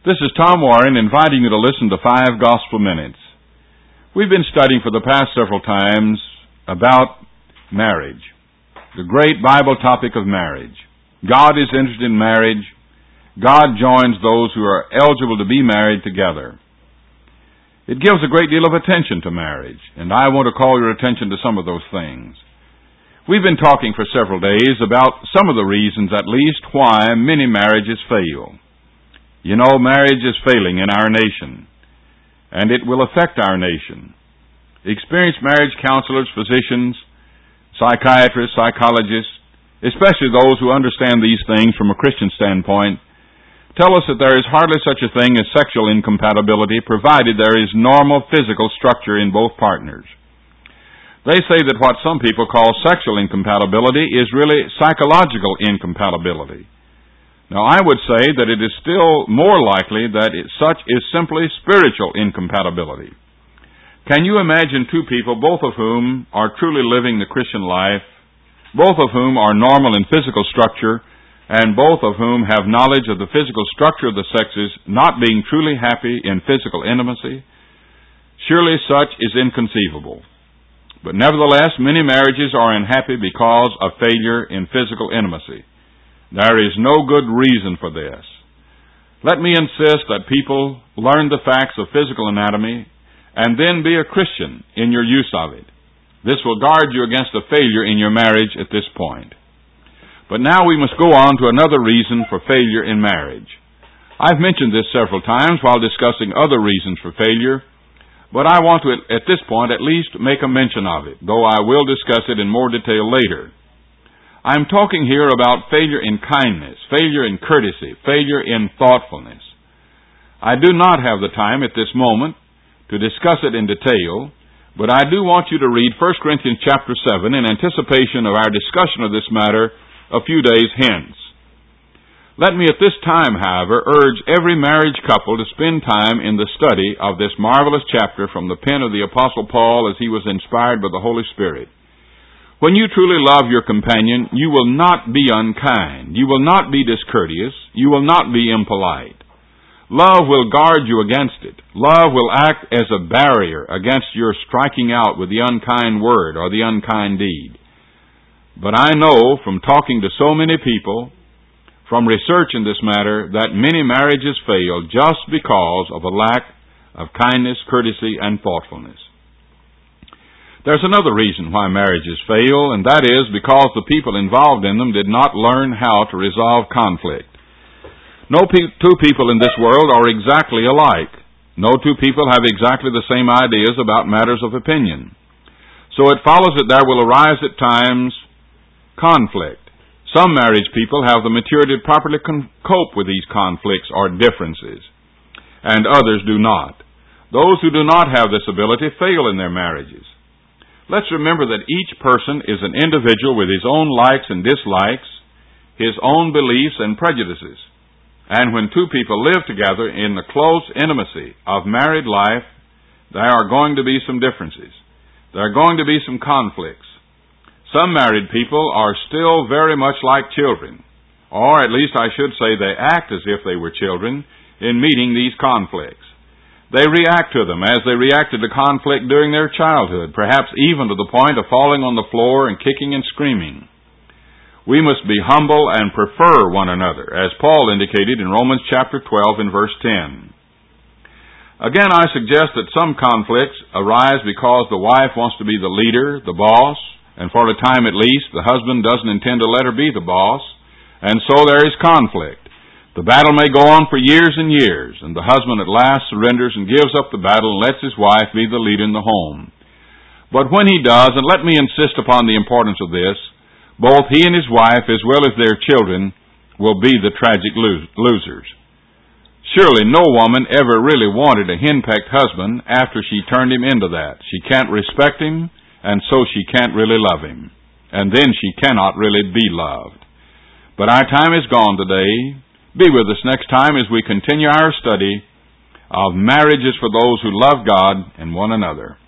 This is Tom Warren inviting you to listen to 5 Gospel Minutes. We've been studying for the past several times about marriage, the great Bible topic of marriage. God is interested in marriage. God joins those who are eligible to be married together. It gives a great deal of attention to marriage, and I want to call your attention to some of those things. We've been talking for several days about some of the reasons, at least, why many marriages fail. You know, marriage is failing in our nation, and it will affect our nation. Experienced marriage counselors, physicians, psychiatrists, psychologists, especially those who understand these things from a Christian standpoint, tell us that there is hardly such a thing as sexual incompatibility, provided there is normal physical structure in both partners. They say that what some people call sexual incompatibility is really psychological incompatibility. Now, I would say that it is still more likely that such is simply spiritual incompatibility. Can you imagine two people, both of whom are truly living the Christian life, both of whom are normal in physical structure, and both of whom have knowledge of the physical structure of the sexes, not being truly happy in physical intimacy? Surely such is inconceivable. But nevertheless, many marriages are unhappy because of failure in physical intimacy. There is no good reason for this. Let me insist that people learn the facts of physical anatomy and then be a Christian in your use of it. This will guard you against a failure in your marriage at this point. But now we must go on to another reason for failure in marriage. I've mentioned this several times while discussing other reasons for failure, but I want to, at this point, at least make a mention of it, though I will discuss it in more detail later. I'm talking here about failure in kindness, failure in courtesy, failure in thoughtfulness. I do not have the time at this moment to discuss it in detail, but I do want you to read 1 Corinthians chapter 7 in anticipation of our discussion of this matter a few days hence. Let me at this time, however, urge every marriage couple to spend time in the study of this marvelous chapter from the pen of the Apostle Paul as he was inspired by the Holy Spirit. When you truly love your companion, you will not be unkind. You will not be discourteous. You will not be impolite. Love will guard you against it. Love will act as a barrier against your striking out with the unkind word or the unkind deed. But I know from talking to so many people, from research in this matter, that many marriages fail just because of a lack of kindness, courtesy, and thoughtfulness. There's another reason why marriages fail, and that is because the people involved in them did not learn how to resolve conflict. No two people in this world are exactly alike. No two people have exactly the same ideas about matters of opinion. So it follows that there will arise at times conflict. Some marriage people have the maturity to properly cope with these conflicts or differences, and others do not. Those who do not have this ability fail in their marriages. Let's remember that each person is an individual with his own likes and dislikes, his own beliefs and prejudices. And when two people live together in the close intimacy of married life, there are going to be some differences. There are going to be some conflicts. Some married people are still very much like children, or at least I should say they act as if they were children in meeting these conflicts. They react to them as they reacted to conflict during their childhood, perhaps even to the point of falling on the floor and kicking and screaming. We must be humble and prefer one another, as Paul indicated in Romans chapter 12 and verse 10. Again, I suggest that some conflicts arise because the wife wants to be the leader, the boss, and for a time at least, the husband doesn't intend to let her be the boss, and so there is conflict. The battle may go on for years and years, and the husband at last surrenders and gives up the battle and lets his wife be the leader in the home. But when he does, and let me insist upon the importance of this, both he and his wife, as well as their children, will be the tragic losers. Surely no woman ever really wanted a henpecked husband after she turned him into that. She can't respect him, and so she can't really love him. And then she cannot really be loved. But our time is gone today. Be with us next time as we continue our study of marriages for those who love God and one another.